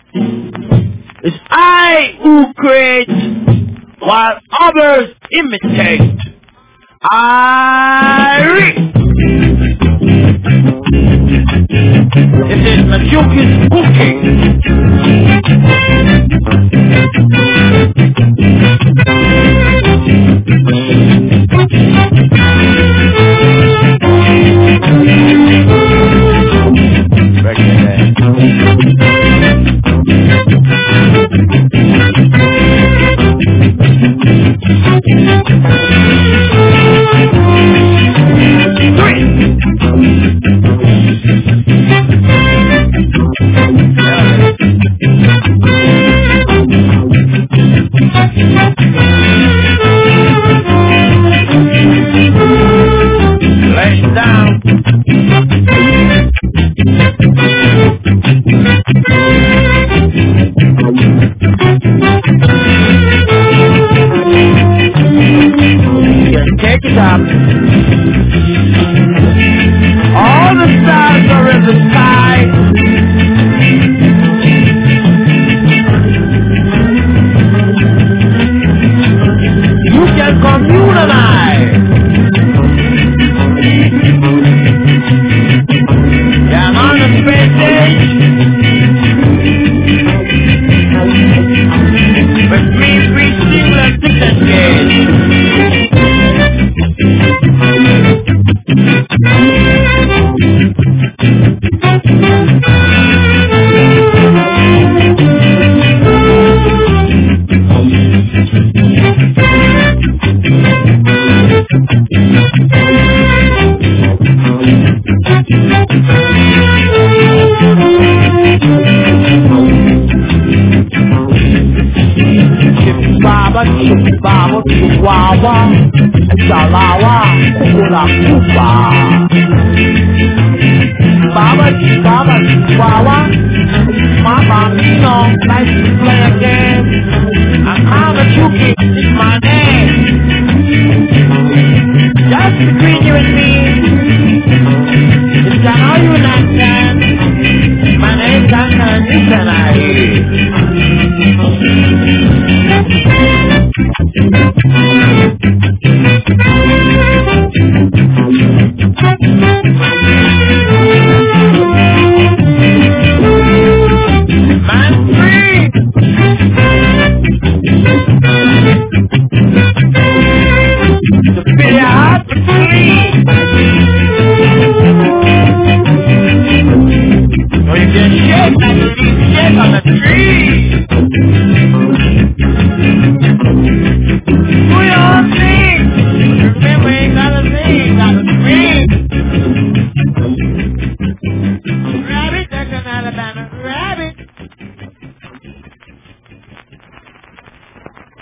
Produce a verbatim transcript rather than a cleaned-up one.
It's I who create while others imitate. I read. This is Machuki's cooking. All the stars are in the sky. You can communalize. Yeah, I'm on the space stage. With me preaching like disengage. Baba, Baba, Chihuahua, Salawa, Kula Kuba. Baba, Baba, Chihuahua, Mama, Mino, nice to play again. I'm Hamachuki, it's my name. Just between you and me, it's an all you not can. My name's Anna, listen, I hear. Man free. To feel your heart to flee. So you can shake and shake on the tree.